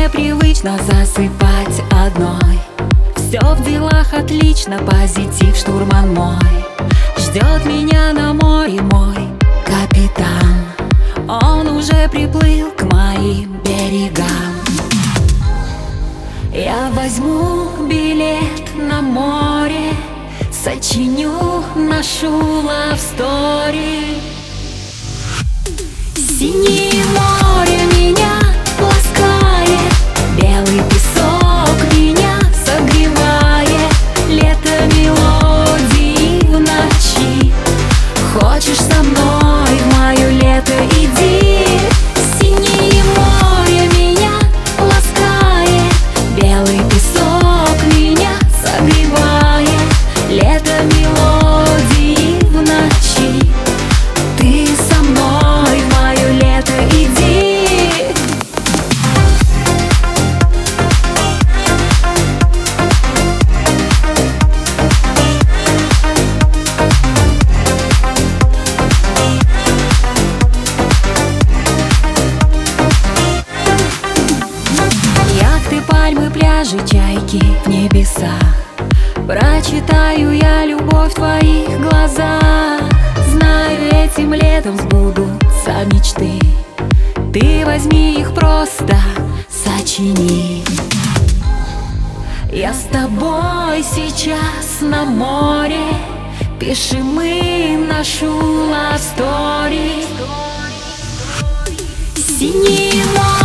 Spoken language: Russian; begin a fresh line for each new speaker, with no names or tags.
мне привычно засыпать одной. Все в делах отлично, позитив штурман мой. Ждет меня на море мой капитан. Он уже приплыл к моим берегам. Я возьму билет на море, сочиню нашу love story. Синее море меня ласкает, белый песок меня согревает. Лето мелодии в ночи. Хочешь со мной в мое лето иди. Синее море меня ласкает, белый песок меня согревает. Лето мелодии в ночи. Ты со мной в мое лето иди. Пальмы, пляжи, чайки в небесах. Прочитаю я любовь в твоих глазах. Знаю, этим летом сбудутся мечты. Ты возьми их просто, сочини. Я с тобой сейчас на море. Пишем мы нашу love story. Синее море